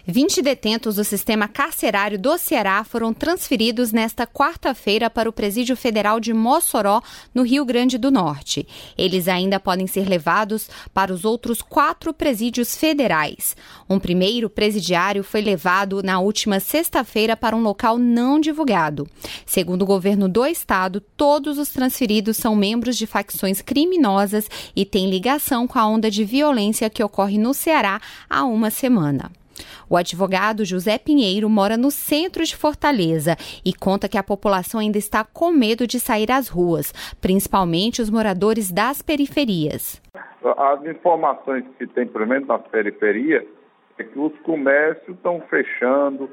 20 detentos do sistema carcerário do Ceará foram transferidos nesta quarta-feira para o Presídio Federal de Mossoró, no Rio Grande do Norte. Eles ainda podem ser levados para os outros 4 presídios federais. Um primeiro presidiário foi levado na última sexta-feira para um local não divulgado. Segundo o governo do estado, todos os transferidos são membros de facções criminosas e têm ligação com a onda de violência que ocorre no Ceará há uma semana. O advogado José Pinheiro mora no centro de Fortaleza e conta que a população ainda está com medo de sair às ruas, principalmente os moradores das periferias. As informações que tem, pelo menos nas periferias, é que os comércios estão fechando,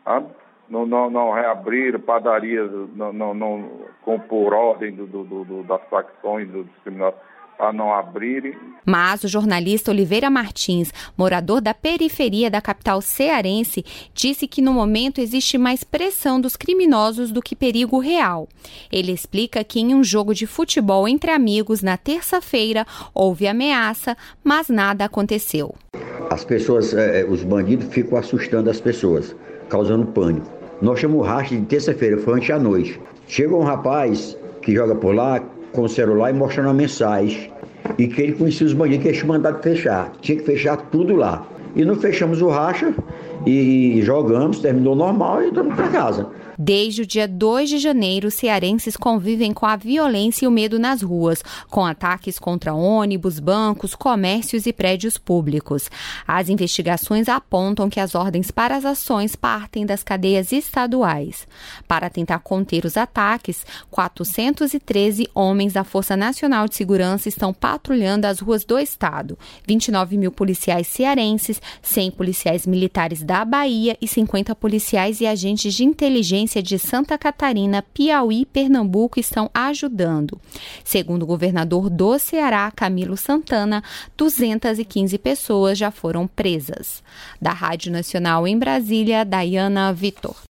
não reabriram, padarias não por ordem das facções dos criminosos para não abrirem. Mas o jornalista Oliveira Martins, morador da periferia da capital cearense, disse que no momento existe mais pressão dos criminosos do que perigo real. Ele explica que em um jogo de futebol entre amigos na terça-feira houve ameaça, mas nada aconteceu. As pessoas, os bandidos ficam assustando as pessoas, causando pânico. Nós chamamos o racha de terça-feira, foi ontem à noite. Chega um rapaz que joga por lá com o celular e mostrando uma mensagem e que ele conhecia os bandidos que tinha mandado fechar. Tinha que fechar tudo lá. E não fechamos o racha e jogamos, terminou normal e estamos para casa. Desde o dia 2 de janeiro, cearenses convivem com a violência e o medo nas ruas, com ataques contra ônibus, bancos, comércios e prédios públicos. As investigações apontam que as ordens para as ações partem das cadeias estaduais. Para tentar conter os ataques, 413 homens da Força Nacional de Segurança estão patrulhando as ruas do estado. 29 mil policiais cearenses, 100 policiais militares da Bahia e 50 policiais e agentes de inteligência de Santa Catarina, Piauí e Pernambuco estão ajudando. Segundo o governador do Ceará, Camilo Santana, 215 pessoas já foram presas. Da Rádio Nacional em Brasília, Daiana Vitor.